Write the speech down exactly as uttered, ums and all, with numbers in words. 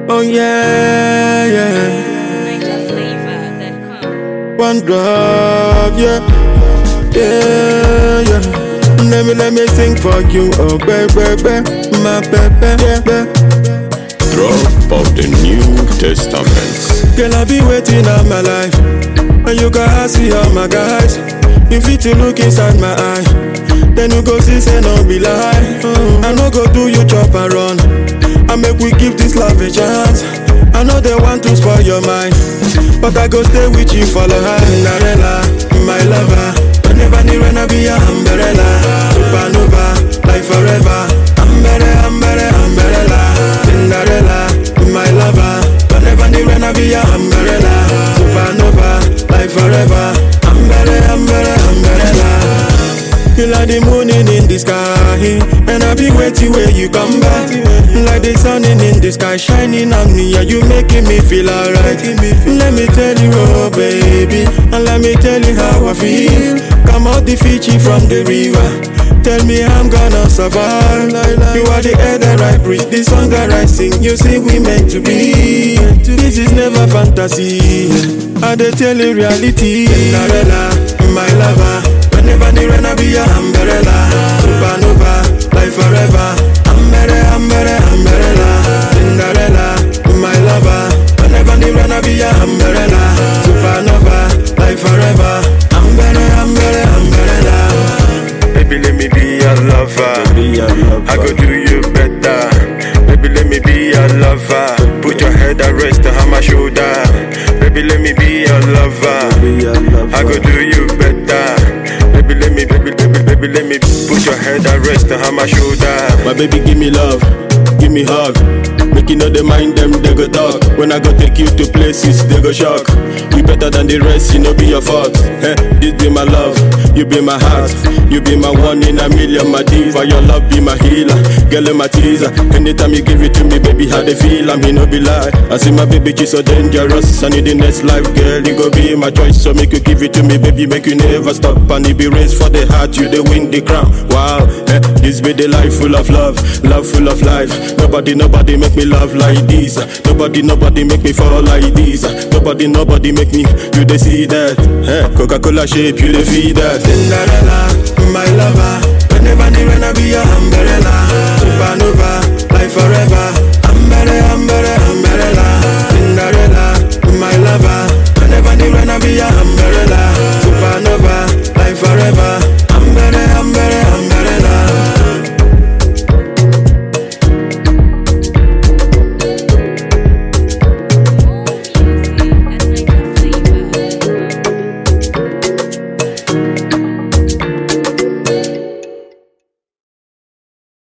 Oh yeah, yeah. Niger flavor that come. One drop, yeah, yeah, yeah. Let me, let me sing for you, oh baby, baby, my baby, yeah, baby. Drop of the New Testament. Girl, I be waiting all my life, and you can see all my guys. You fit to look inside my eye, then you go see say no be lie. I no go do you chop and run, I make we give this love a chance. I know they want to spoil your mind, but I go stay with you for life. Cinderella, my lover, whenever need when I be your umbrella. Supernova, life forever. Umbrella, umbrella, umbrella. Cinderella, my lover, whenever need when I be your umbrella. Supernova, life forever. Umbrella, umbrella, umbrella. You like the moon in the sky, and I be waiting where you come back. Like the sun in the sky shining on me, and you making me feel alright. Let me tell you, oh baby, and let me tell you how I feel. Come out the Fiji from the river, tell me I'm gonna survive. You are the air that I breathe, the song that I sing. You see we meant to be. This is never fantasy, I dey tell you reality. Cinderella, my lover, whenever need when I be your umbrella. Supernova, life forever. Umbrella, umbrella, umbrella. Cinderella, my lover, whenever need when I be your umbrella. Supernova, life forever. Umbrella, umbrella, umbrella. Baby, let me be your lover. I go do you better. Baby, let me be your lover. Put your head at rest on my shoulder. Baby, let me be your lover. I go do you better. Baby, let me, baby, baby, baby, let me put your head at rest on my shoulder. My baby, give me love, give me hug. Make you know they mind them, they go talk. When I go take you to places, they go shock. You better than the rest, you know be your fault. Hey, this be my love, you be my heart. You be my one in a million, my diva. Your love be my healer, girl, my teaser. Anytime you give it to me, baby, how they feel, I mean, no be lie. I see my baby, she's so dangerous. I need the next life, girl, you go be my choice. So make you give it to me, baby, make you never stop. And it be raised for the heart, you they win the crown. Wow, eh, this be the life full of love, love full of life. Nobody, nobody make me love like this. Nobody, nobody make me fall like this. Nobody, nobody make me, you they see that. Eh, Coca-Cola shape, you they feel that. Cinderella, my lover, whenever need when I be your umbrella. Supernova,